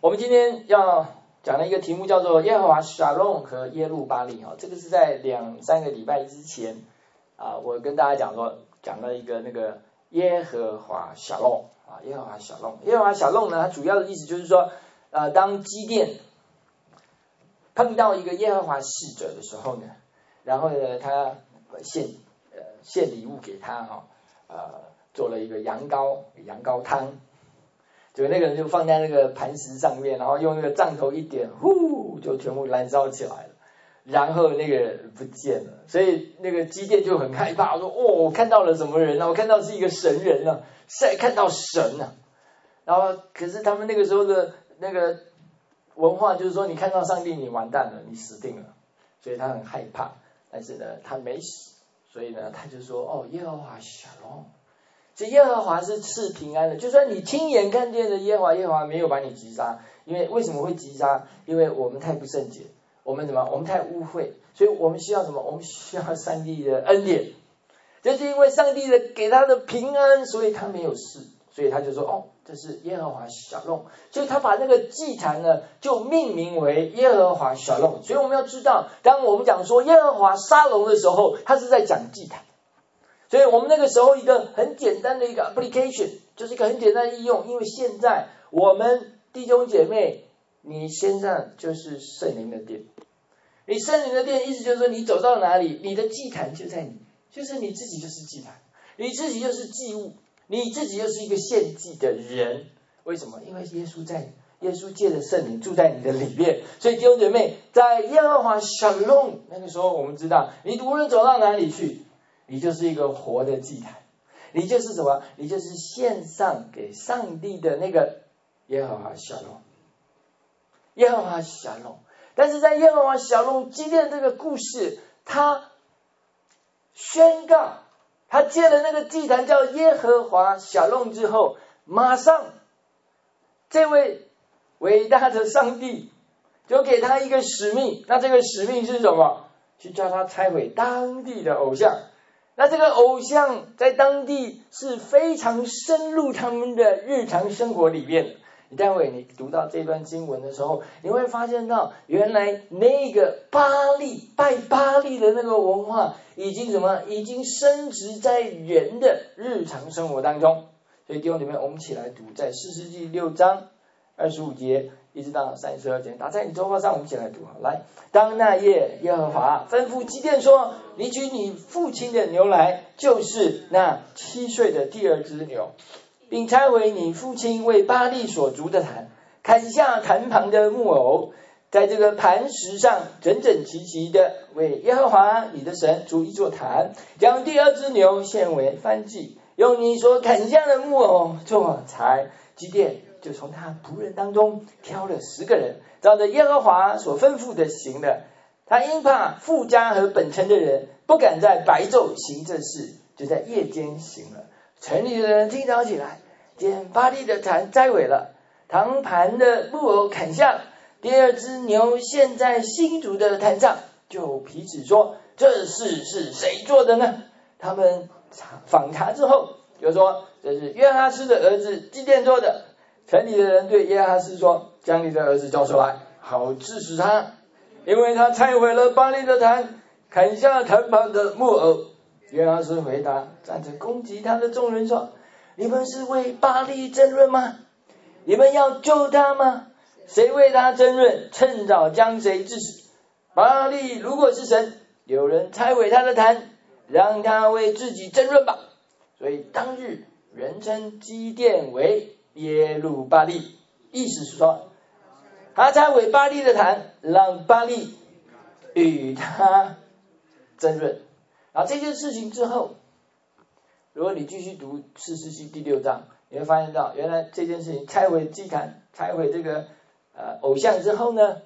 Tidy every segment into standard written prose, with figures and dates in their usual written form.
我们今天要讲的一个题目叫做耶和华沙龙和耶路巴力。这个是在2-3个礼拜之前我跟大家讲了一个那个耶和华沙龙耶和华沙龙。耶和华沙龙呢，它主要的意思就是说当基甸碰到一个耶和华使者的时候呢，然后呢他献礼物给他做了一个羊羔汤，就那个人就放在那个磐石上面，然后用那个杖头一点，呼就全部燃烧起来了，然后那个人不见了，所以那个基甸就很害怕，说我看到了什么人啊？我看到是一个神人啊，是看到神啊。然后可是他们那个时候的那个文化就是说，你看到上帝你完蛋了，你死定了，所以他很害怕。但是呢他没死，所以呢他就说耶和华沙龙，这耶和华是赐平安的，就算你亲眼看见的耶和华没有把你击杀，因为为什么会击杀？因为我们太不圣洁，我们太污秽，所以我们需要什么？我们需要上帝的恩典，就是因为上帝的给他的平安，所以他没有事，所以他就说这是耶和华沙龙，所以他把那个祭坛呢就命名为耶和华沙龙。所以我们要知道，当我们讲说耶和华沙龙的时候，他是在讲祭坛。所以我们那个时候一个很简单的一个 application， 就是一个很简单的应用，因为现在我们弟兄姐妹，你身上就是圣灵的殿，你圣灵的殿意思就是说，你走到哪里，你的祭坛就在你，就是你自己就是祭坛，你自己就是祭物，你自己就是一个献祭的人。为什么？因为耶稣借着圣灵住在你的里面。所以弟兄姐妹，在耶和华沙龙那个时候，我们知道你无论走到哪里去，你就是一个活的祭坛，你就是什么？你就是献上给上帝的那个耶和华沙龙，耶和华沙龙。但是在耶和华沙龙基甸这个故事，他宣告他建了那个祭坛叫耶和华沙龙之后，马上这位伟大的上帝就给他一个使命。那这个使命是什么？去叫他拆毁当地的偶像。那这个偶像在当地是非常深入他们的日常生活里面的。你待会你读到这段经文的时候，你会发现到原来那个拜巴力的那个文化已经深植在人的日常生活当中。所以弟兄姐妹，我们一起来读在士师记6章25节一直到32节，打在你周报上，我们一起来读。来，当那夜，耶和华吩咐基甸说，你取你父亲的牛来，就是那7岁的第二只牛，并拆毁你父亲为巴力所筑的坛，砍下坛旁的木偶，在这个磐石上整整齐齐的为耶和华你的神筑一座坛，将第二只牛献为燔祭，用你所砍下的木偶做柴。基甸就从他仆人当中挑了10个人，照着耶和华所吩咐的行了。他因怕富家和本城的人不敢在白昼行这事，就在夜间行了。城里的人听早起来，见巴力的坛摘毁了，坛盘的木偶砍下了，第二只牛献在新筑的坛上，就彼此说，这事是谁做的呢？他们访查之后就说，这是约哈斯的儿子基甸做的。城里的人对约哈斯说，将你的儿子交出来，好治死他，因为他拆毁了巴力的坛，砍下坛旁的木偶。约哈斯回答站着攻击他的众人说，你们是为巴力争论吗？你们要救他吗？谁为他争论，趁早将谁治死。巴力如果是神，有人拆毁他的坛，让他为自己争论吧。所以当日人称基甸为耶路巴力，意思是说他拆毁巴力的坛，让巴力与他争论。然后这件事情之后，如果你继续读士师记第6章，你会发现到原来这件事情拆毁祭坛，拆毁这个偶像之后呢，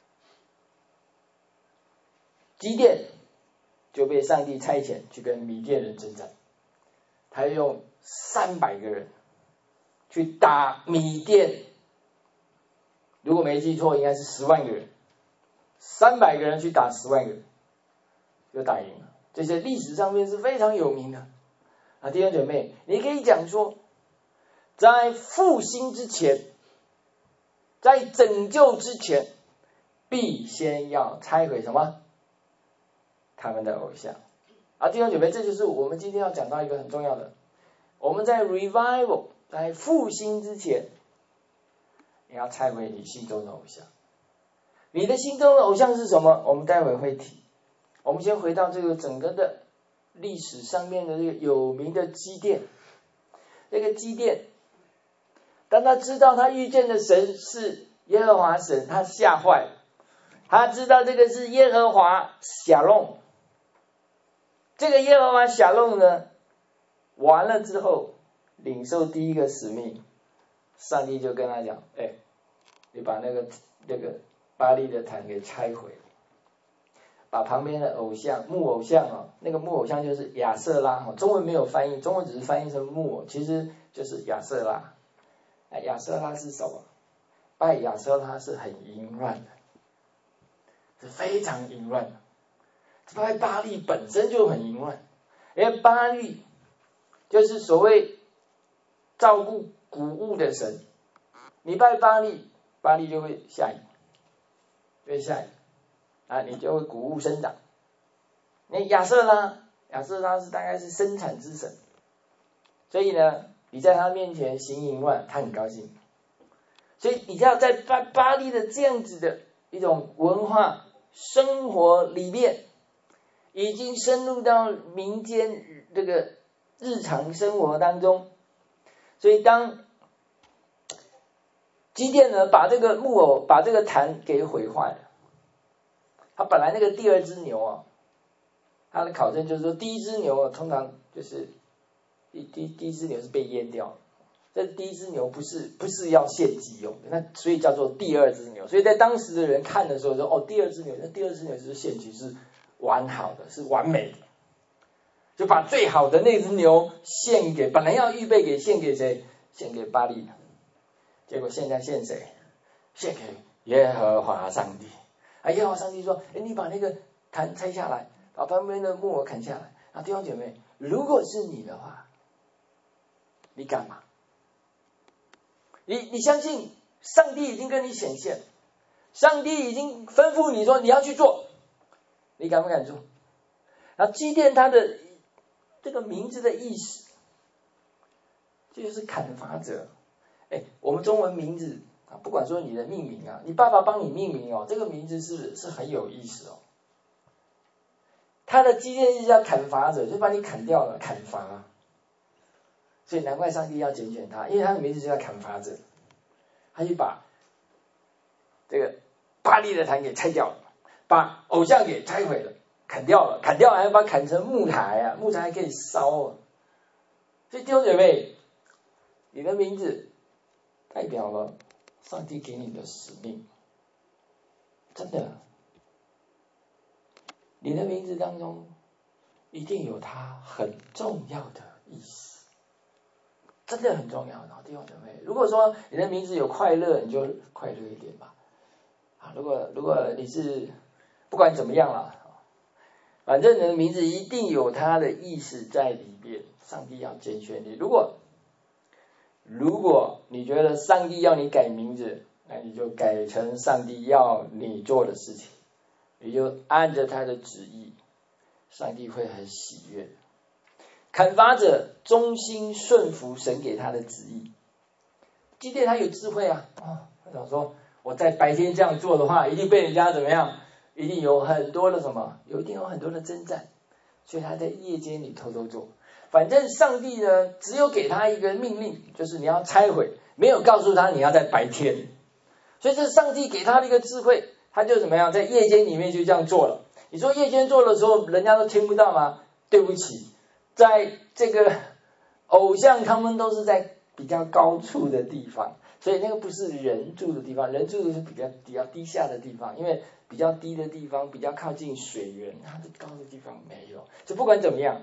基甸就被上帝差遣去跟米甸人征战。他用300个人去打米甸，如果没记错应该是10万个人，300个人去打10万个人，就打赢了。这些历史上面是非常有名的。弟兄姐妹，你可以讲说，在复兴之前， 在拯救之前，必先要拆毁什么？他们的偶像。弟兄姐妹，这就是我们今天要讲到一个很重要的，我们在 revival 在复兴之前，你要拆毁你心中的偶像。你的心中的偶像是什么？我们待会会提。我们先回到这个整个的历史上面的这个有名的基甸。这个基甸，当他知道他遇见的神是耶和华神，他吓坏了。他知道这个是耶和华夏龙，这个耶和华夏龙呢，完了之后领受第一个使命，上帝就跟他讲：你把那个巴力的坛给拆毁，把旁边的偶像木偶像那个木偶像就是亚瑟拉中文没有翻译，中文只是翻译成木偶，其实就是亚瑟拉。亚瑟拉是什么？拜亚瑟拉是很淫乱的，是非常淫乱的。拜巴力本身就很淫乱，因为巴力就是所谓照顾谷物的神，你拜巴力，巴力就会下雨，你就会谷物生长。那亚瑟拉是大概是生产之神，所以呢，你在他面前行淫乱，他很高兴。所以你要在巴力的这样子的一种文化生活里面，已经深入到民间这个日常生活当中。所以当基甸呢把这个木偶把这个坛给毁坏了，他本来那个第二只牛他的考证就是说，第一只牛通常就是第一只牛是被阉掉的，这第一只牛不是要献祭用的，那所以叫做第二只牛。所以在当时的人看的时候说，第二只牛，那第二只牛就是献祭，是完好的，是完美的，就把最好的那只牛献给，本来要预备给献给谁？献给巴力，结果现在献谁？献给耶和华上帝。耶和华上帝说：你把那个坛拆下来，把旁边的木偶砍下来。弟兄姐妹，如果是你的话，你干嘛？你相信上帝已经跟你显现，上帝已经吩咐你说你要去做，你敢不敢做？然后基甸他的这个名字的意思，这就是砍伐者。我们中文名字不管说你的命名你爸爸帮你命名这个名字是很有意思他的基甸是叫砍伐者，就把你砍掉了，砍伐。所以难怪上帝要拣选他，因为他的名字就叫砍伐者。他就把这个巴力的坛给拆掉了，把偶像给拆毁了，砍掉了，还要把它砍成木材木材还可以烧所以弟兄姐妹，你的名字代表了上帝给你的使命，真的，你的名字当中一定有它很重要的意思，真的很重要的弟兄姐妹。如果说你的名字有快乐，你就快乐一点吧。如果你是不管怎么样啦，反正你的名字一定有它的意思在里边。上帝要拣选你。如果你觉得上帝要你改名字，那你就改成上帝要你做的事情，你就按着他的旨意，上帝会很喜悦。砍伐者忠心顺服神给他的旨意。基甸他有智慧他想说，我在白天这样做的话，一定被人家怎么样？一定有很多的一定有很多的征战，所以他在夜间里偷偷做。反正上帝呢，只有给他一个命令，就是你要拆毁，没有告诉他你要在白天。所以这是上帝给他的一个智慧，他就怎么样，在夜间里面就这样做了。你说夜间做的时候，人家都听不到吗？对不起，在这个偶像他们都是在比较高处的地方，所以那个不是人住的地方，人住的是比较低下的地方，因为比较低的地方比较靠近水源，它的高的地方没有。就不管怎么样，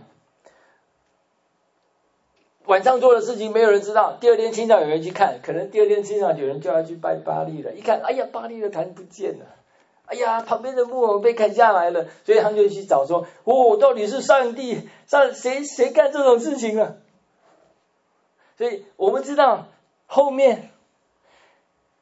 晚上做的事情没有人知道，第二天清早有人去看，可能第二天清早有人就要去拜巴力了，一看，哎呀，巴力的坛不见了，哎呀，旁边的木偶被砍下来了，所以他们就去找说，到底是上帝谁干这种事情啊？所以我们知道后面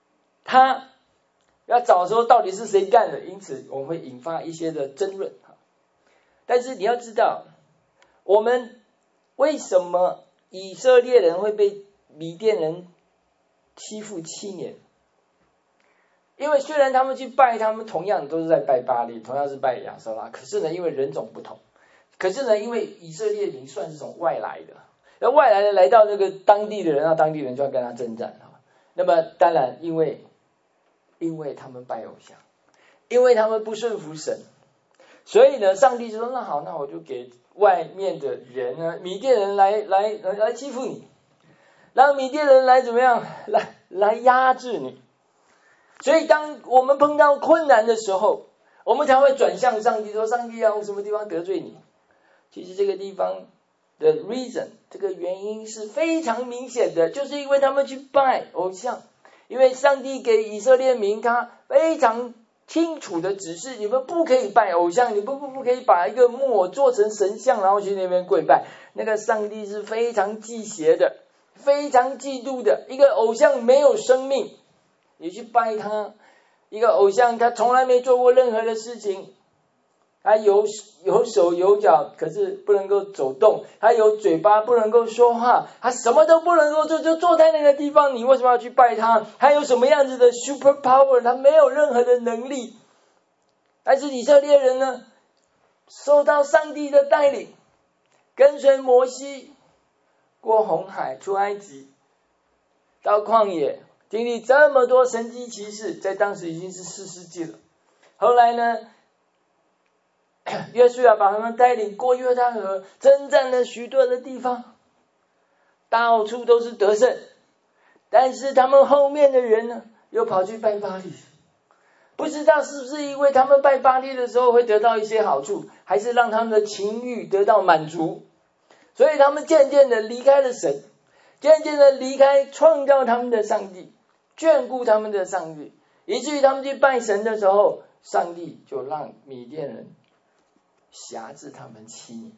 他要找说到底是谁干的，因此我们会引发一些的争论。但是你要知道，我们为什么以色列人会被米甸人欺负7年？因为虽然他们去拜，他们同样都是在拜巴力，同样是拜亚瑟拉，可是呢，因为人种不同，可是呢，因为以色列民算是从外来的，而外来的来到那个当地的人，那当地人就要跟他征战。那么当然，因为他们拜偶像，因为他们不顺服神，所以呢，上帝就说：那好，那我就给外面的人呢，米甸人来欺负你，让米甸人来怎么样，来压制你。所以当我们碰到困难的时候，我们才会转向上帝，说：上帝啊，我什么地方得罪你？其实这个地方的 reason， 这个原因是非常明显的，就是因为他们去拜偶像。因为上帝给以色列民他非常清楚的指示，你们不可以拜偶像，你不可以把一个木偶做成神像，然后去那边跪拜。那个上帝是非常忌邪的，非常嫉妒的。一个偶像没有生命，你去拜他，一个偶像他从来没做过任何的事情，他有手有脚，可是不能够走动，他有嘴巴不能够说话，他什么都不能够做，就坐在那个地方，你为什么要去拜他？他有什么样子的 super power？ 他没有任何的能力。但是以色列人呢，受到上帝的带领，跟随摩西过红海，出埃及，到旷野，经历这么多神迹奇事，在当时已经是4世纪了。后来呢，约书亚把他们带领过约旦河，征战了许多的地方，到处都是得胜。但是他们后面的人呢，又跑去拜巴力，不知道是不是因为他们拜巴力的时候会得到一些好处，还是让他们的情欲得到满足，所以他们渐渐的离开了神，渐渐的离开创造他们的上帝，眷顾他们的上帝，以至于他们去拜神的时候，上帝就让米甸人辖制他们7年，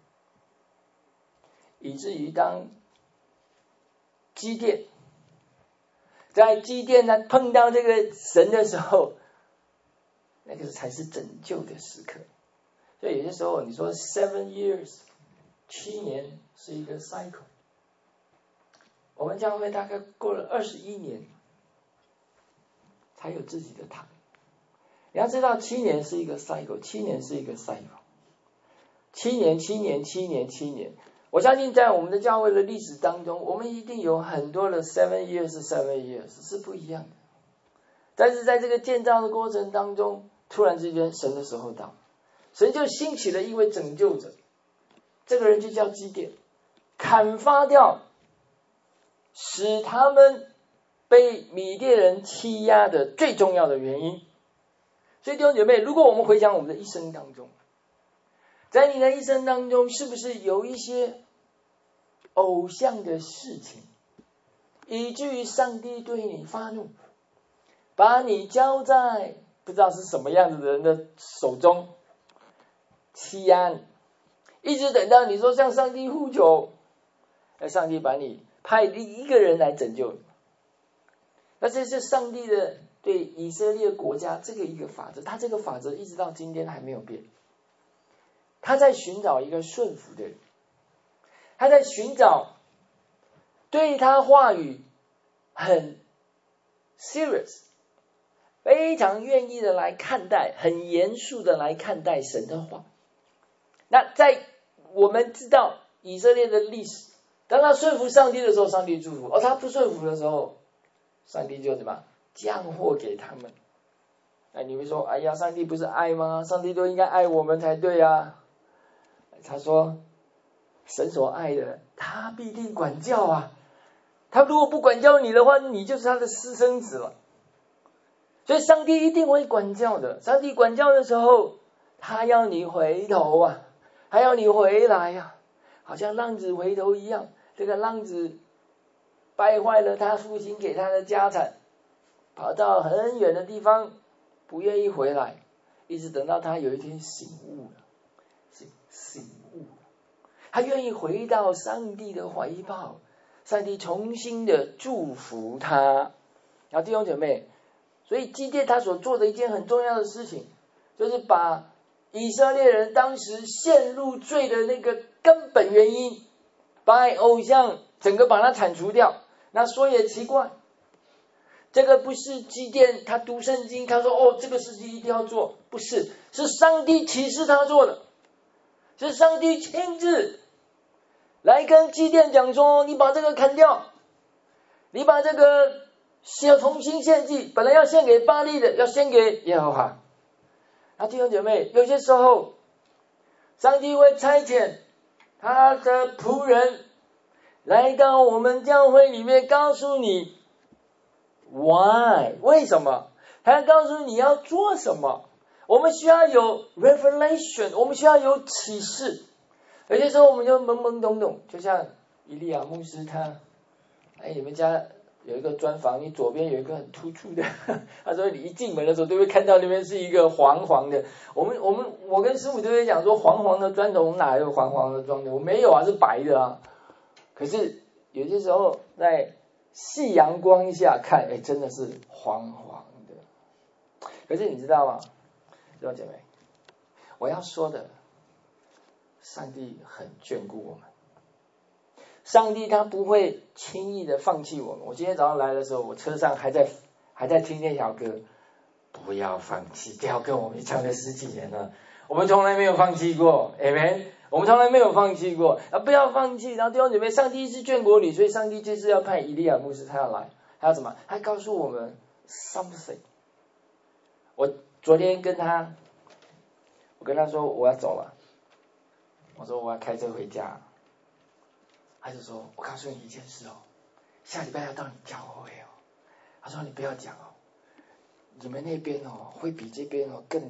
以至于当基甸他碰到这个神的时候，那个才是拯救的时刻。所以有些时候你说7 years 7年是一个 cycle， 我们教会大概过了21年才有自己的堂。你要知道7年是一个 cycle， 7年是一个 cycle， 7年，我相信在我们的教会的历史当中，我们一定有很多的7 years 是不一样的。但是在这个建造的过程当中，突然之间神的时候到，神就兴起了一位拯救者，这个人就叫基甸，砍伐掉使他们被米甸人欺压的最重要的原因。所以弟兄姐妹，如果我们回想我们的一生当中，在你的一生当中，是不是有一些偶像的事情，以至于上帝对你发怒，把你交在不知道是什么样子的人的手中，欺压你，一直等到你说向上帝呼求，上帝把你派一个人来拯救你。那这是上帝的对以色列国家这个一个法则，他这个法则一直到今天还没有变。他在寻找一个顺服的人，他在寻找对他话语很 serious， 非常愿意的来看待，很严肃的来看待神的话。那在我们知道以色列的历史，当他顺服上帝的时候，上帝祝福；他不顺服的时候，上帝就怎么降祸给他们。你会说，哎呀，上帝不是爱吗？上帝都应该爱我们才对啊。他说，神所爱的，他必定管教啊。他如果不管教你的话，你就是他的私生子了。所以上帝一定会管教的。上帝管教的时候，他要你回头啊，他要你回来啊，好像浪子回头一样。这个浪子败坏了他父亲给他的家产，跑到很远的地方，不愿意回来，一直等到他有一天醒悟了，他愿意回到上帝的怀抱，上帝重新的祝福他。然后弟兄姐妹， 所以基甸他所做的一件很重要的事情，就是把以色列人当时陷入罪的那个根本原因，拜偶像整个把它铲除掉。那说也奇怪，这个不是基甸他读圣经他说这个事情一定要做，不是，是上帝启示他做的，是上帝亲自来跟基甸讲说，你把这个砍掉，你把这个重新献祭，本来要献给巴力的，要献给耶和华。弟兄姐妹，有些时候上帝会差遣他的仆人来到我们教会里面，告诉你 why 为什么，他要告诉你要做什么。我们需要有 revelation， 我们需要有启示。有些时候我们就懵懵懂懂，就像以利亚牧师他，你们家有一个砖房，你左边有一个很突出的，他说你一进门的时候都会看到那边是一个黄黄的。我跟师傅都会讲说，黄黄的砖头哪有黄黄的砖头？我没有啊，是白的啊。可是有些时候在夕阳光下看，真的是黄黄的。可是你知道吗，弟兄姐妹，我要说的，上帝很眷顾我们。上帝他不会轻易的放弃我们。我今天早上来的时候，我车上还在听那条歌，不要放弃。这条歌我们唱了10几年了，我们从来没有放弃过 ，Amen。我们从来没有放弃过，不要放弃。然后弟兄姐妹，上帝一直眷顾你，所以上帝这次要派以利亚牧师他要来，他要怎么？他告诉我们 something。我昨天跟他说我要走了，我说我要开车回家。他就说，我告诉你一件事下礼拜要到你教会他说你不要讲你们那边会比这边更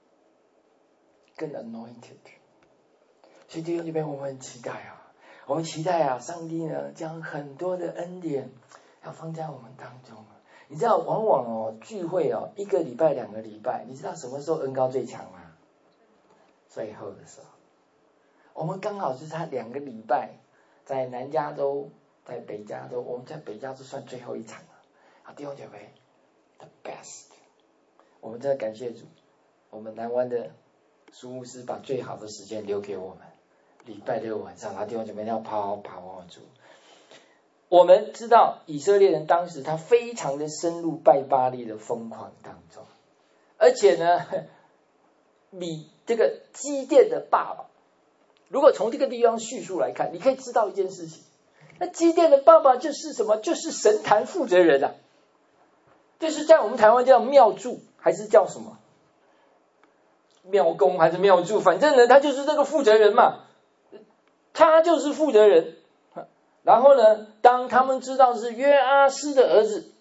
anointed。 所以弟兄姐妹，我们很期待我们期待上帝呢将很多的恩典要放在我们当中。你知道往往聚会1个礼拜2个礼拜，你知道什么时候恩膏最强吗？最后的时候。我们刚好是他2个礼拜，在南加州，在北加州，我们在北加州算最后一场了。弟兄姐妹 ，the best。我们真的感谢主，我们南湾的苏牧师把最好的时间留给我们，礼拜6晚上，弟兄姐妹要跑主。我们知道以色列人当时他非常的深入拜巴力的疯狂当中，而且呢，比这个基甸的爸爸。如果从这个地方叙述来看，你可以知道一件事情，那基甸的爸爸就是什么？就是神坛负责人就是在我们台湾叫庙祝，还是叫什么庙公还是庙祝，反正呢他就是这个负责人嘛，他就是负责人。然后呢，当他们知道是约阿施的儿子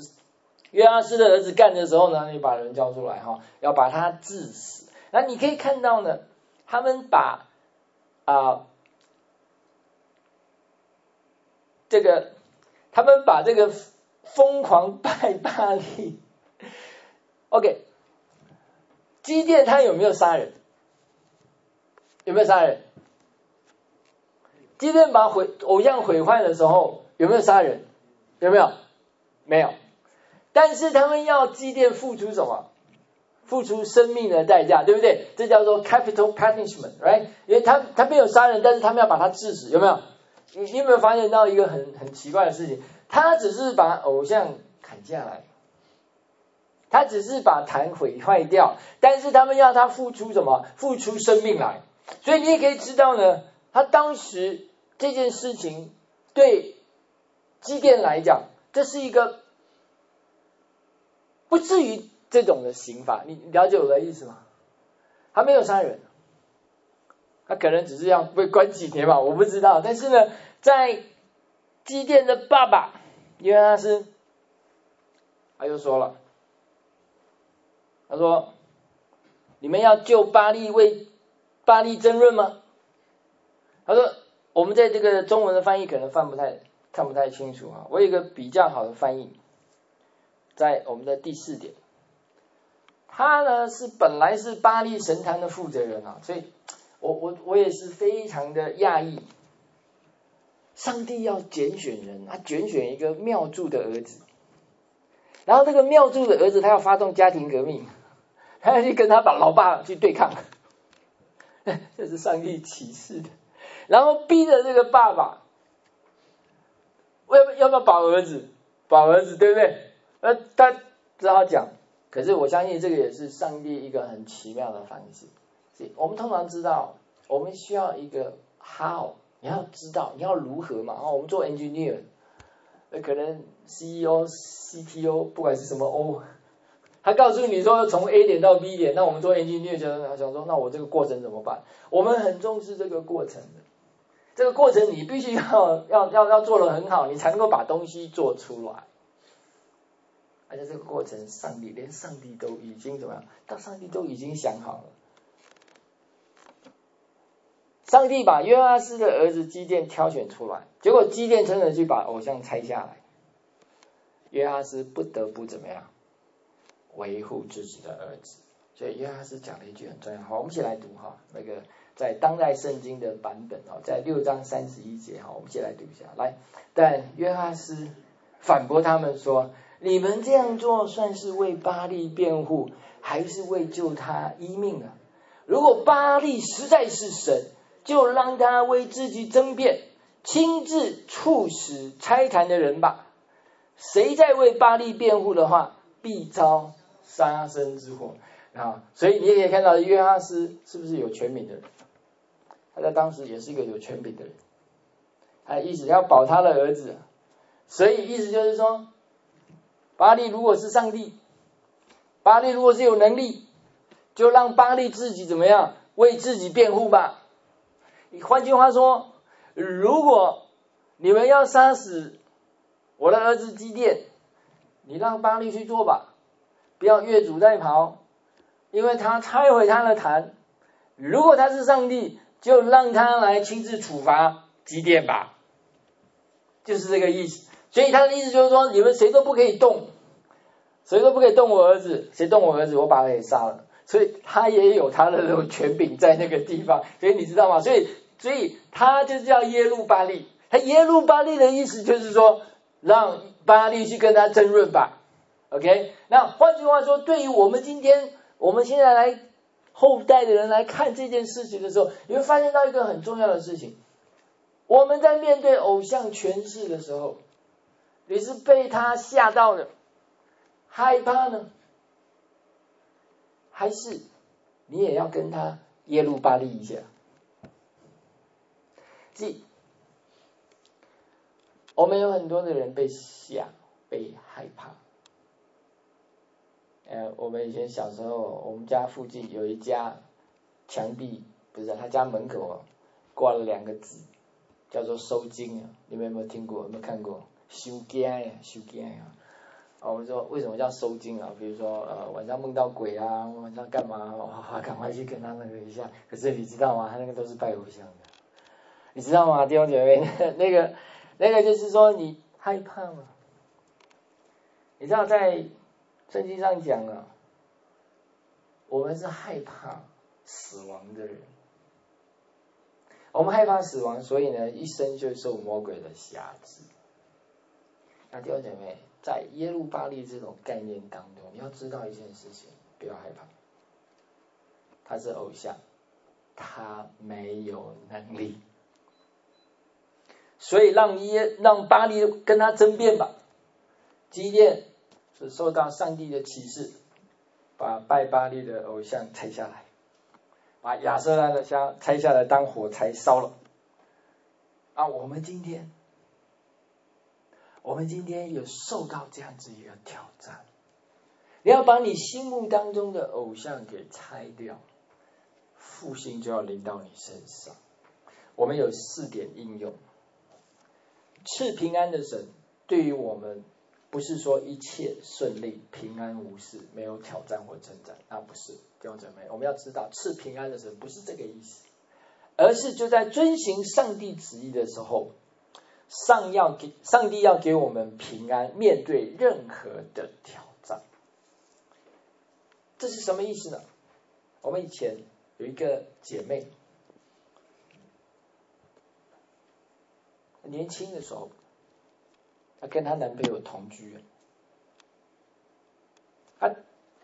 干的时候呢，你把人叫出来要把他治死。那你可以看到呢，他们把这个疯狂拜巴力 ，OK， 基甸他有没有杀人？有没有杀人？基甸把偶像毁坏的时候有没有杀人？有没有？没有。但是他们要基甸付出什么？付出生命的代价，对不对？这叫做 capital punishment， right？ 因为他没有杀人，但是他们要把他治死，有没有？你有没有发现到一个很奇怪的事情？他只是把偶像砍下来，他只是把坛毁坏掉，但是他们要他付出什么？付出生命来。所以你也可以知道呢，他当时这件事情对基甸来讲，这是一个不至于这种的刑罚。你了解我的意思吗？他没有杀人，他可能只是要被关几天吧，我不知道。但是呢，在基甸的爸爸约阿施，他又说了，他说：“你们要救巴力，为巴力争论吗？”他说，我们在这个中文的翻译可能看不太清楚我有一个比较好的翻译，在我们的第4点，他呢本来是巴力神坛的负责人所以我也是非常的讶异，上帝要拣选人，他拣选一个庙祝的儿子， 然后这个庙祝的儿子他要发动家庭革命，他要去跟他老爸去对抗，这是上帝启示的。然后逼着这个爸爸要不要保儿子，对不对？他只好讲，可是我相信这个也是上帝一个很奇妙的方式。我们通常知道我们需要一个 how， 你要知道你要如何嘛。我们做 engineer， 可能 CEO、CTO 不管是什么 O， 他告诉你说从 A 点到 B 点，那我们做 engineer 就想说，那我这个过程怎么办？我们很重视这个过程的，这个过程你必须要做得很好，你才能够把东西做出来。而且这个过程，连上帝都已经怎么样？上帝都已经想好了。上帝把约阿斯的儿子基甸挑选出来，结果基甸真的去把偶像拆下来，约阿斯不得不怎么样？维护自己的儿子。所以约阿斯讲了一句很重要，好，我们一起来读哈，那个在当代圣经的版本在6章31节哈，我们一起来读一下。来，但约阿斯反驳他们说，你们这样做算是为巴力辩护，还是为救他一命呢？如果巴力实在是神，就让他为自己争辩，亲自处死拆坛的人吧。谁在为巴力辩护的话，必遭杀身之祸。所以你也可以看到约阿斯是不是有权柄的人？他在当时也是一个有权柄的人，他的意思要保他的儿子。所以意思就是说，巴力如果是上帝，巴力如果是有能力，就让巴力自己怎么样为自己辩护吧。换句话说，如果你们要杀死我的儿子基甸，你让巴力去做吧，不要越俎代庖，因为他拆毁他的坛。如果他是上帝，就让他来亲自处罚基甸吧，就是这个意思。所以他的意思就是说，你们谁都不可以动，谁都不可以动我儿子，谁动我儿子，我把他给杀了。所以他也有他的那种权柄在那个地方，所以你知道吗？所以他就叫耶路巴力。他耶路巴力的意思就是说，让巴力去跟他争论吧。OK， 那换句话说，对于我们现在来后代的人来看这件事情的时候，你会发现到一个很重要的事情：我们在面对偶像权势的时候，你是被他吓到的，害怕呢，还是你也要跟他耶路巴力一下？我们有很多的人被吓，被害怕。我们以前小时候，我们家附近有一家墙壁，不是他家门口挂了2个字，叫做收金。你们有没有听过？有没有看过？收惊呀，收惊呀。我们说为什么叫收金啊？比如说晚上梦到鬼啊，晚上干嘛？赶快去跟他那个一下。可是你知道吗？他那个都是拜偶像的，你知道吗，弟兄姐妹？那个就是说你害怕吗？你知道在圣经上讲我们是害怕死亡的人，我们害怕死亡，所以呢，一生就受魔鬼的辖制。那弟兄姐妹，在耶路巴力这种概念当中，你要知道一件事情，不要害怕，他是偶像，他没有能力，所以让巴力跟他争辩吧。基甸是受到上帝的启示，把拜巴力的偶像拆下来，把亚舍拉的香拆下来当火柴烧了。我们今天有受到这样子一个挑战，你要把你心目当中的偶像给拆掉，复兴就要临到你身上。我们有4点应用。赐平安的神对于我们不是说一切顺利、平安无事、没有挑战或征战，那不是。弟兄姐妹，我们要知道赐平安的神不是这个意思，而是就在遵行上帝旨意的时候，上帝要给我们平安，面对任何的挑战。这是什么意思呢？我们以前有一个姐妹，年轻的时候，她跟她男朋友同居， 他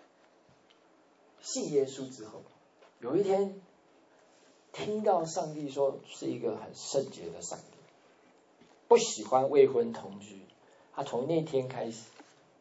信耶稣之后，有一天听到上帝说是一个很圣洁的上帝，不喜欢未婚同居，他从那天开始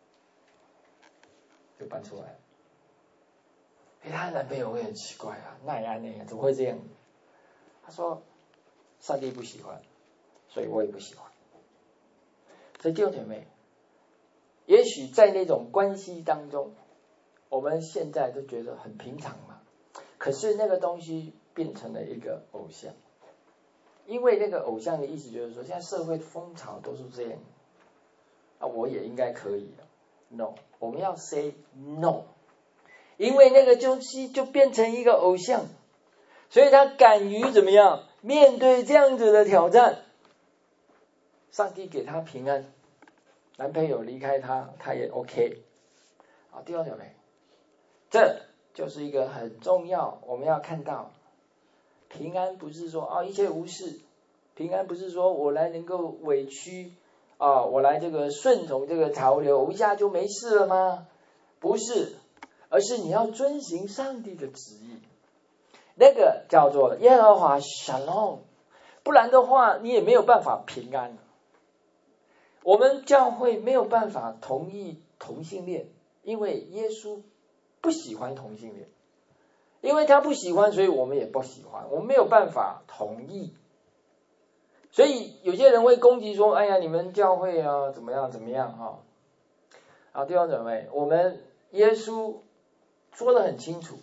就搬出来了。她的男朋友会很奇怪啊，奈安呢怎么会这样？他说上帝不喜欢，所以我也不喜欢。所以弟兄姐妹，也许在那种关系当中，我们现在都觉得很平常嘛，可是那个东西变成了一个偶像，因为那个偶像的意思就是说，现在社会风潮都是这样，我也应该可以了。No， 我们要 say no， 因为那个东西就变成一个偶像，所以他敢于怎么样面对这样子的挑战。上帝给他平安，男朋友离开他，他也 OK。好，弟兄姐妹，这就是一个很重要，我们要看到平安不是说一切无事，平安不是说我来能够委屈我来这个顺从这个潮流，我一下就没事了吗？不是，而是你要遵行上帝的旨意，那个叫做耶和华 Shalom， 不然的话你也没有办法平安。我们教会没有办法同意同性恋，因为耶稣不喜欢同性恋，因为他不喜欢，所以我们也不喜欢，我们没有办法同意。所以有些人会攻击说，哎呀，你们教会怎么样怎么样好，弟兄姊妹，我们耶稣说得很清楚，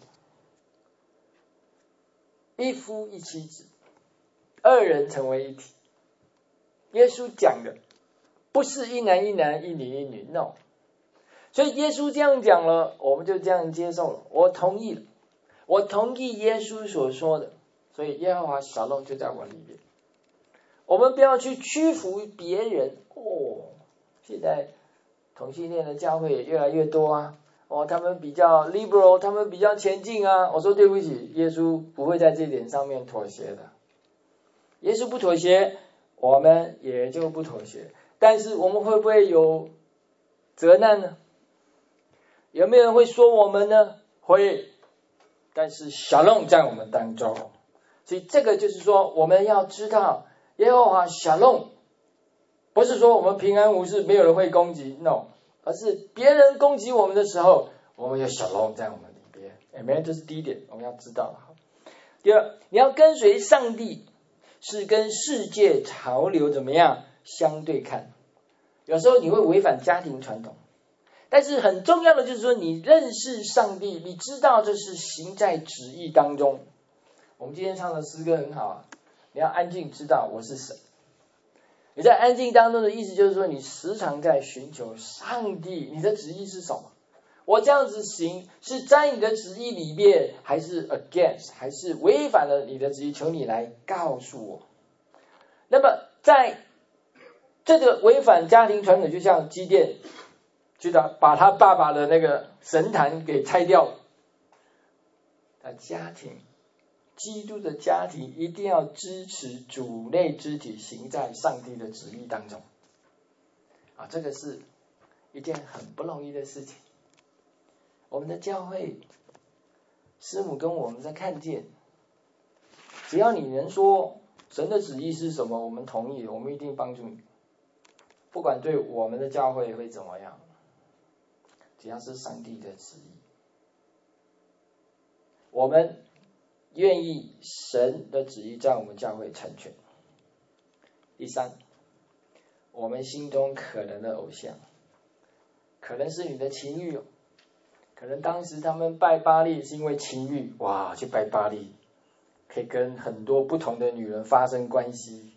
一夫一妻制，二人成为一体。耶稣讲的不是一男一男一女一女 ，no。所以耶稣这样讲了，我们就这样接受了，我同意了，我同意耶稣所说的，所以耶和华小龙就在我里面。我们不要去屈服别人现在同性恋的教会也越来越多他们比较 liberal， 他们比较前进我说对不起，耶稣不会在这点上面妥协的，耶稣不妥协，我们也就不妥协。但是我们会不会有责难呢？有没有人会说我们呢？会，但是Shalom在我们当中，所以这个就是说我们要知道耶和华Shalom，不是说我们平安无事，没有人会攻击 ，no， 而是别人攻击我们的时候，我们有Shalom在我们里边。Amen， 这是第一点，我们要知道。第二，你要跟随上帝，是跟世界潮流怎么样相对看。有时候你会违反家庭传统，但是很重要的就是说，你认识上帝，你知道这是行在旨意当中。我们今天唱的诗歌很好你要安静知道我是神。你在安静当中的意思就是说，你时常在寻求上帝，你的旨意是什么？我这样子行是在你的旨意里面，还是 against， 还是违反了你的旨意？求你来告诉我。那么在这个违反家庭传统，就像基甸去把他爸爸的那个神坛给拆掉了。家庭，基督的家庭一定要支持主内肢体行在上帝的旨意当中这个是一件很不容易的事情。我们的教会师母跟我们在看见，只要你能说神的旨意是什么，我们同意，我们一定帮助你，不管对我们的教会会怎么样，只要是上帝的旨意，我们愿意神的旨意在我们教会成全。第三，我们心中可能的偶像，可能是你的情欲可能当时他们拜巴力是因为情欲，去拜巴力可以跟很多不同的女人发生关系，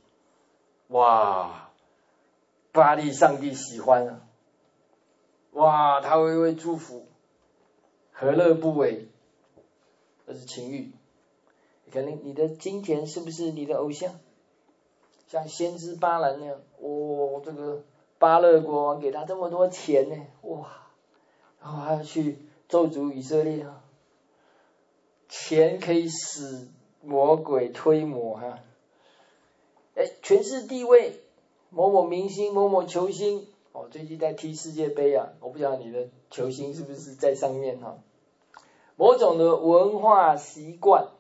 巴力上帝喜欢他会祝福，何乐不为？这是情欲。可能你的金钱是不是你的偶像？像先知巴兰那样，这个巴勒国王给他这么多钱呢，然后还要去咒诅以色列钱可以使魔鬼推磨权势地位，某某明星某某球星最近在踢世界杯啊，我不晓得你的球星是不是在上面哈。某种的文化习惯，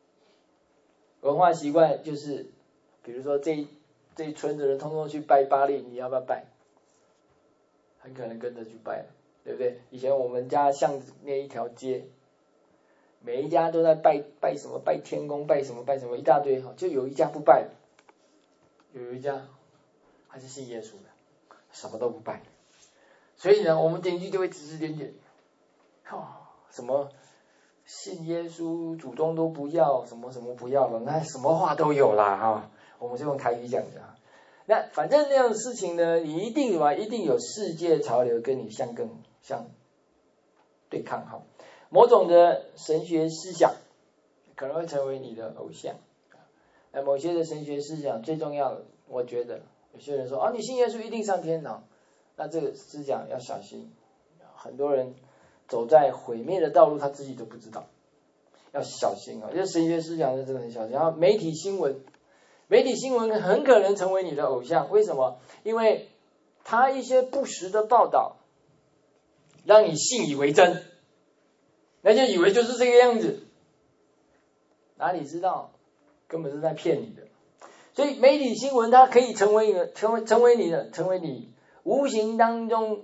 就是，比如说这一村的人通通去拜巴力，你要不要拜？很可能跟着去拜了，对不对？以前我们家巷子那一条街，每一家都在拜什么，拜天公，拜什么一大堆，就有一家不拜，有一家还是信耶稣的，什么都不拜。所以呢，我们邻居就会指指点点，什么信耶稣，祖宗都不要，什么什么不要了，那什么话都有啦哈。我们是用台语讲的。那反正那样的事情呢，你一定有世界潮流跟你相对抗哈。某种的神学思想可能会成为你的偶像。那某些的神学思想最重要的，我觉得有些人说你信耶稣一定上天堂，那这个思想要小心。很多人走在毁灭的道路，他自己都不知道，要小心啊！就神学思想是真的很小心。然后媒体新闻很可能成为你的偶像，为什么？因为他一些不实的报道，让你信以为真，那就以为就是这个样子，哪里知道根本是在骗你的。所以媒体新闻它可以成为你无形当中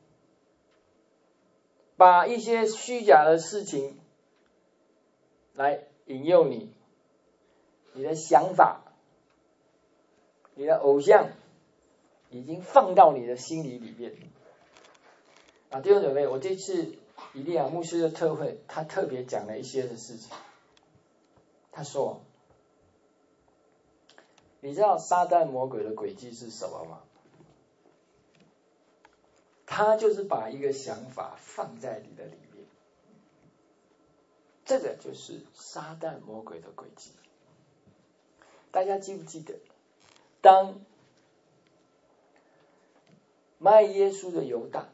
把一些虚假的事情来引诱你的想法，你的偶像已经放到你的心里面。弟兄姊妹，我这次以利亚牧师的特会，他特别讲了一些的事情。他说，你知道撒旦魔鬼的诡计是什么吗？他就是把一个想法放在你的里面，这个就是撒旦魔鬼的诡计。大家记不记得，当卖耶稣的犹大，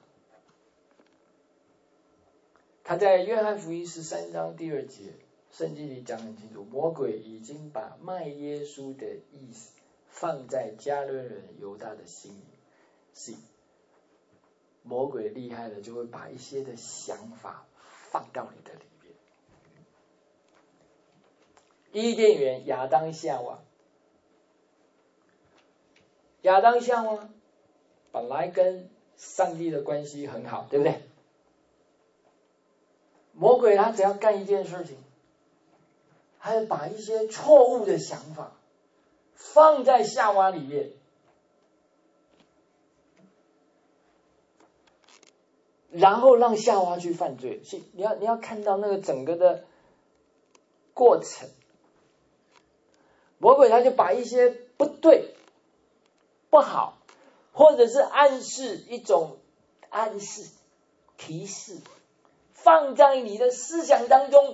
他在约翰福音13章第2节，圣经里讲很清楚，魔鬼已经把卖耶稣的意思放在加略人犹大的心里。是魔鬼厉害了，就会把一些的想法放到你的里面。伊甸园亚当夏娃本来跟上帝的关系很好，对不对？魔鬼他只要干一件事情，他就把一些错误的想法放在夏娃里面，然后让夏娃去犯罪。你要看到那个整个的过程，魔鬼他就把一些不对、不好，或者是提示放在你的思想当中，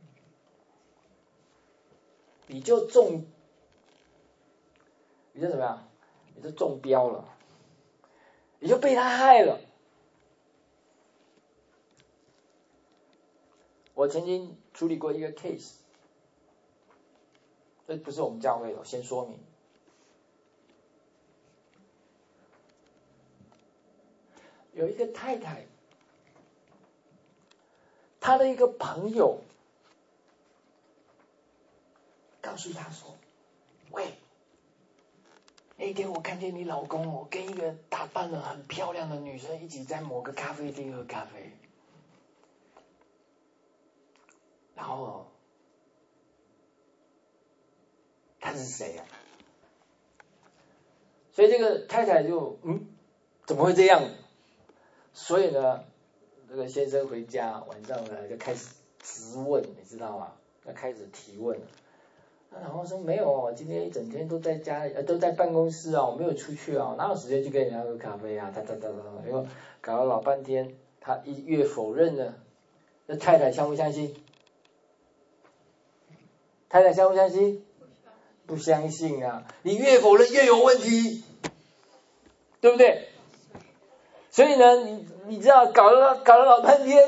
你就怎么样？你就中标了，你就被他害了。我曾经处理过一个 case， 这不是我们教会的，先说明。有一个太太，她的一个朋友告诉她说，喂，那天我看见你老公跟一个打扮得很漂亮的女生一起在某个咖啡厅喝咖啡，然后他是谁啊？所以这个太太就怎么会这样？所以呢，这个先生回家晚上呢就开始质问，你知道吗？要开始提问。然后说没有哦，今天一整天都在家里，都在办公室啊，我没有出去啊，哪有时间去跟人家喝咖啡啊？因为搞了老半天，他越否认呢，那太太相不相信？太太相不相信？不相信啊！你越否认越有问题，对不对？所以呢，你知道搞了老半天，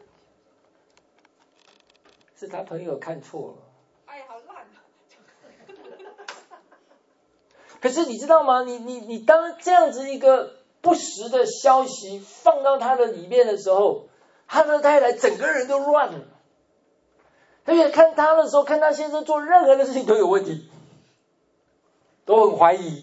是他朋友看错了。 哎，好烂啊！ 可是你知道吗？你当这样子一个不实的消息放到他的里面的时候，他的太太整个人都乱了。而且看他的时候，看他先生做任何的事情都有问题，都很怀疑。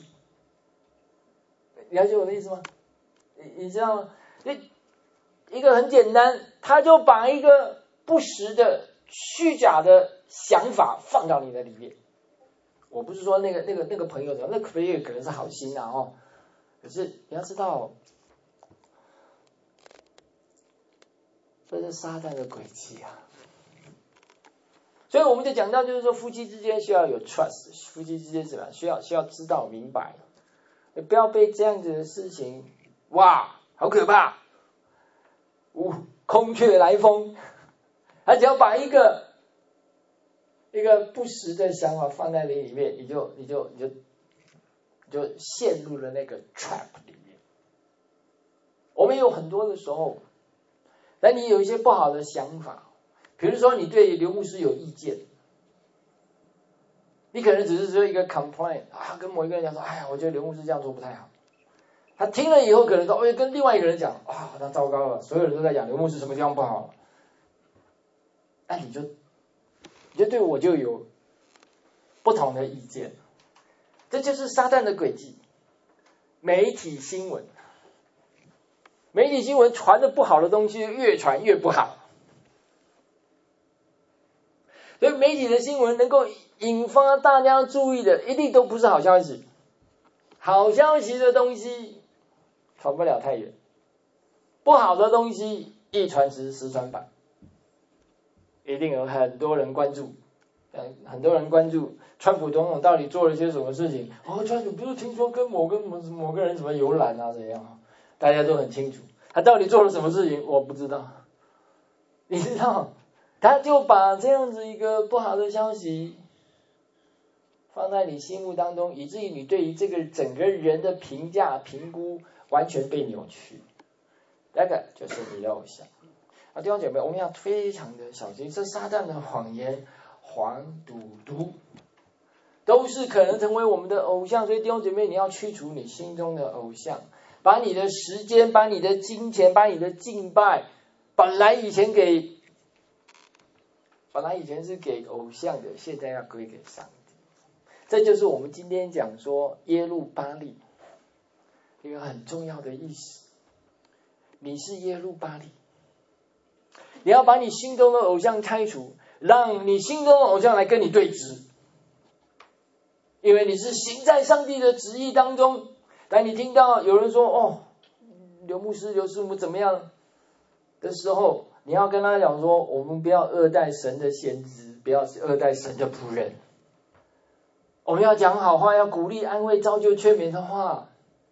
了解我的意思吗？你知道吗？一个很简单，他就把一个不实的、虚假的想法放到你的里面。我不是说那个朋友那朋友可能是好心啊哦，可是你要知道，这是撒旦的诡计啊。所以我们就讲到，就是说夫妻之间需要有 trust， 夫妻之间怎么样？需要知道明白，不要被这样子的事情，哇，好可怕！空穴来风，他只要把一个不实的想法放在你里面，你就陷入了那个 trap 里面。我们有很多的时候，当你有一些不好的想法，比如说你对刘牧师有意见，你可能只是说一个 complaint 啊，跟某一个人讲说，哎呀，我觉得刘牧师这样做不太好。他听了以后可能说，跟另外一个人讲，啊，那糟糕了，所有人都在讲刘牧师什么地方不好，那你就对我就有不同的意见。这就是撒旦的诡计。媒体新闻传的不好的东西越传越不好，所以媒体的新闻能够引发大家注意的，一定都不是好消息。好消息的东西传不了太远，不好的东西一传十，十传百，一定有很多人关注。很多人关注川普总统到底做了些什么事情。川普不是听说跟某个人什么游览啊怎样？大家都很清楚，他到底做了什么事情我不知道。你知道，他就把这样子一个不好的消息放在你心目当中，以至于你对于这个整个人的评价评估完全被扭曲。那个就是你的偶像。弟兄姐妹，我们要非常的小心，这撒旦的谎言黄赌毒都是可能成为我们的偶像。所以弟兄姐妹，你要驱除你心中的偶像，把你的时间，把你的金钱，把你的敬拜，本来以前是给偶像的，现在要归给上帝。这就是我们今天讲说耶路巴力一个很重要的意思。你是耶路巴力，你要把你心中的偶像拆除，让你心中的偶像来跟你对峙，因为你是行在上帝的旨意当中。当你听到有人说刘牧师刘师母怎么样的时候，你要跟他讲说，我们不要恶待神的先知，不要恶待神的仆人，我们要讲好话，要鼓励安慰造就劝勉的话。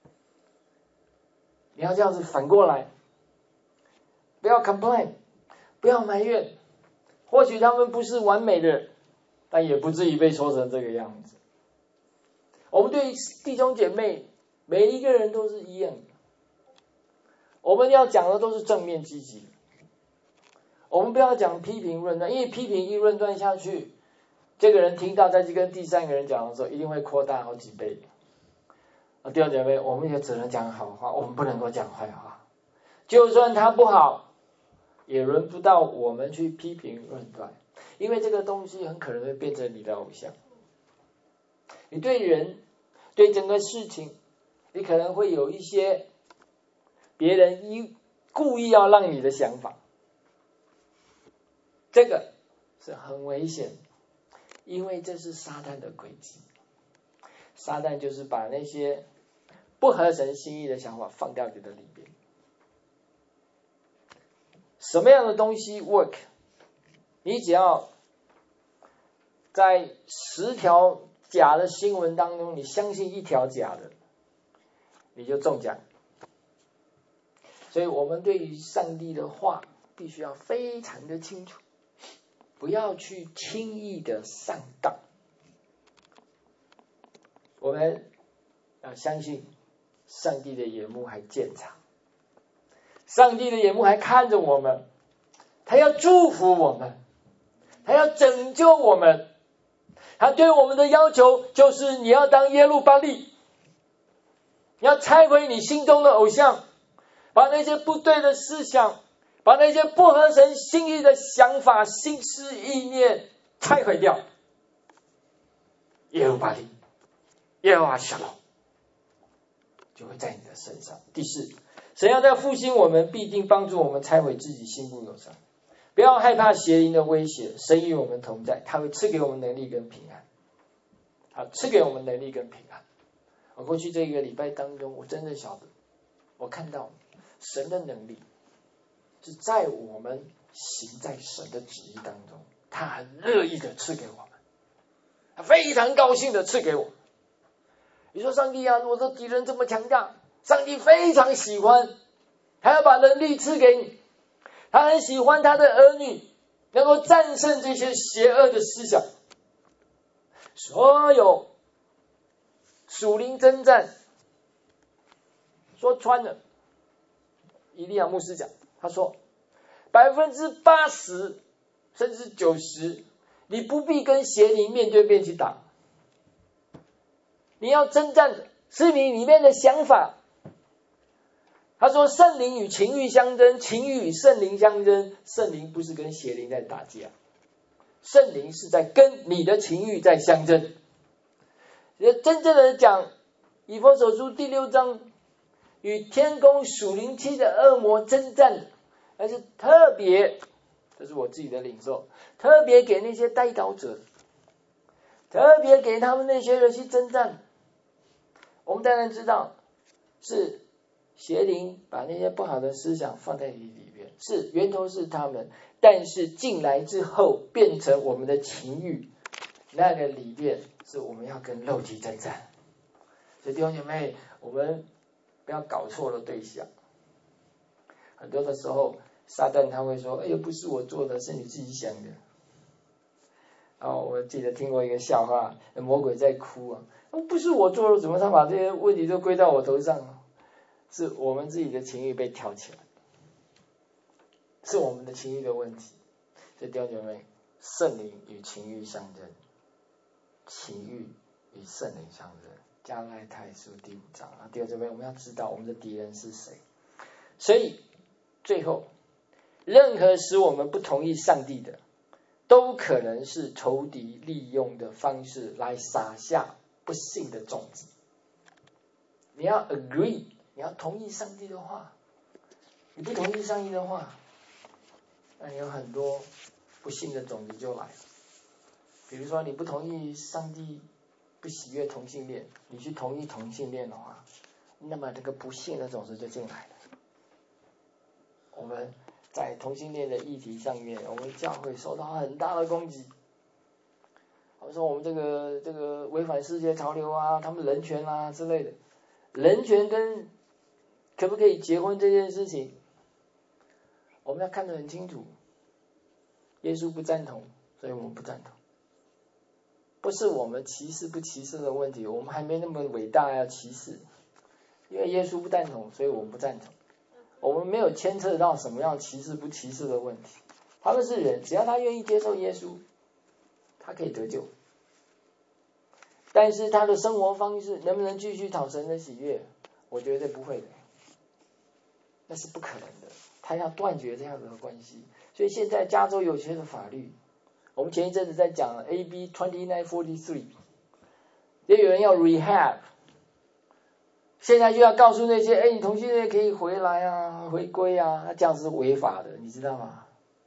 你要这样子反过来，不要 complain， 不要埋怨。或许他们不是完美的，但也不至于被说成这个样子。我们对弟兄姐妹每一个人都是一样的，我们要讲的都是正面积极的，我们不要讲批评论断，因为批评一论断下去，这个人听到再去跟第三个人讲的时候，一定会扩大好几倍。弟兄姐妹，我们也只能讲好话，我们不能够讲坏话。就算他不好，也轮不到我们去批评论断，因为这个东西很可能会变成你的偶像。你对人，对整个事情，你可能会有一些别人故意要让你的想法，这个是很危险，因为这是撒旦的诡计。撒旦就是把那些不合神心意的想法放到你的里边。什么样的东西 work？ 你只要在10条假的新闻当中，你相信1条假的，你就中奖。所以我们对于上帝的话必须要非常的清楚，不要去轻易的上当。我们要相信上帝的眼目还健长，上帝的眼目还看着我们，他要祝福我们，他要拯救我们。他对我们的要求就是你要当耶路巴力， 你要拆毁你心中的偶像，把那些不对的思想，把那些不合神心意的想法、心思意念拆毁掉。耶路巴力，耶和华沙龙就会在你的身上。第四，神要在复兴我们，必定帮助我们拆毁自己心中的偶像。不要害怕邪灵的威胁，神与我们同在，他会赐给我们能力跟平安。好，赐给我们能力跟平安。我过去这一个礼拜当中，我真的晓得，我看到神的能力是在我们行在神的旨意当中，他很乐意的赐给我们，他非常高兴的赐给我们。你说上帝啊，我的敌人这么强大，上帝非常喜欢，他要把能力赐给你，他很喜欢他的儿女能够战胜这些邪恶的思想。所有属灵征战，说穿了，以利亚牧师讲，他说80%甚至90%，你不必跟邪灵面对面去打，你要征战的是你里面的想法。他说圣灵与情欲相争，情欲与圣灵相争，圣灵不是跟邪灵在打架，圣灵是在跟你的情欲在相争。真正的讲，以弗所书第6章，与天宫属灵期的恶魔征战，而是特别，这是我自己的领受，特别给那些代祷者，特别给他们那些人去征战。我们当然知道是邪灵把那些不好的思想放在你里面，是源头是他们，但是进来之后变成我们的情欲，那个里面是我们要跟肉体征战。所以弟兄姐妹，我们不要搞错了对象。很多的时候撒旦他会说，哎呦，不是我做的，是你自己想的。我记得听过一个笑话，魔鬼在哭啊，不是我做的，怎么他把这些问题都归到我头上？是我们自己的情欲被挑起来，是我们的情欲的问题。所以弟兄姐妹，圣灵与情欲相争，情欲与圣灵相争。加拉太书第5章啊，弟兄姐妹，我们要知道我们的敌人是谁。所以最后，任何使我们不同意上帝的，都可能是仇敌利用的方式来撒下不幸的种子。你要 agree， 你要同意上帝的话，你不同意上帝的话，那有很多不幸的种子就来了。比如说你不同意上帝不喜悦同性恋，你去同意同性恋的话，那么这个不幸的种子就进来了。我们在同性恋的议题上面，我们教会受到很大的攻击。我们说我们这个违反世界潮流啊，他们人权啊之类的。人权跟可不可以结婚这件事情，我们要看得很清楚。耶稣不赞同，所以我们不赞同。不是我们歧视不歧视的问题，我们还没那么伟大要歧视。因为耶稣不赞同，所以我们不赞同。我们没有牵扯到什么样歧视不歧视的问题。他们是人，只要他愿意接受耶稣，他可以得救。但是他的生活方式能不能继续讨神的喜悦，我觉得不会的，那是不可能的。他要断绝这样子的关系。所以现在加州有些的法律，我们前一阵子在讲 AB 2943，也有人要 rehab， 现在就要告诉那些，你同性恋可以回来啊，回归啊，那这样是违法的，你知道吗？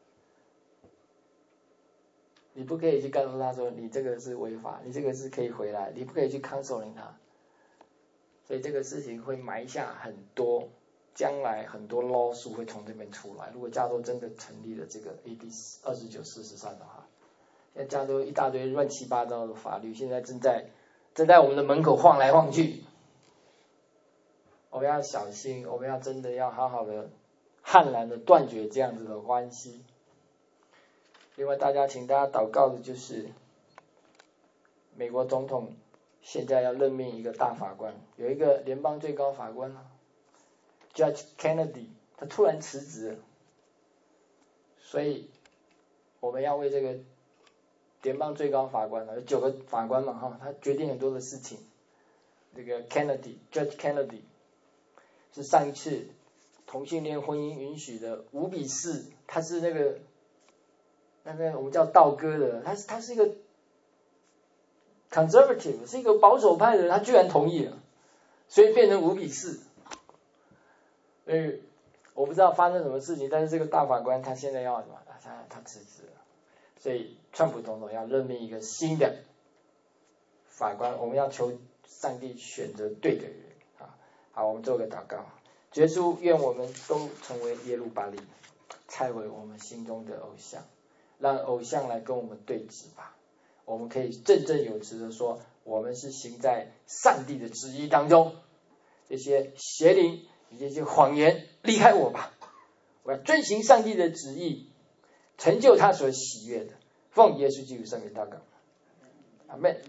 你不可以去告诉他说你这个是违法，你这个是可以回来，你不可以去 counseling 他。所以这个事情会埋下很多，将来很多 lawsuit 会从这边出来。如果加州真的成立了这个 AB 2943的话，现在加州一大堆乱七八糟的法律，现在正在我们的门口晃来晃去。我们要小心，我们要真的要好好的悍然的断绝这样子的关系。另外请大家祷告的就是美国总统现在要任命一个大法官，有一个联邦最高法官Judge Kennedy， 他突然辞职了，所以我们要为这个联邦最高法官有9个法官嘛，他决定很多的事情。 这个 Judge Kennedy 是上一次同性恋婚姻允许的5-4，他是那个我们叫道哥的，他是一个 conservative， 是一个保守派的人，他居然同意了，所以变成5-4。我不知道发生什么事情，但是这个大法官他现在要什么？他辞职了，所以川普总统要任命一个新的法官，我们要求上帝选择对的人啊！好，我们做个祷告。耶稣，愿我们都成为耶路巴力，拆毁我们心中的偶像，让偶像来跟我们对峙吧。我们可以振振有词的说，我们是行在上帝的旨意当中，这些邪灵这些谎言离开我吧，我要遵行上帝的旨意，成就他所喜悦的。奉耶稣基督圣名祷告，阿们。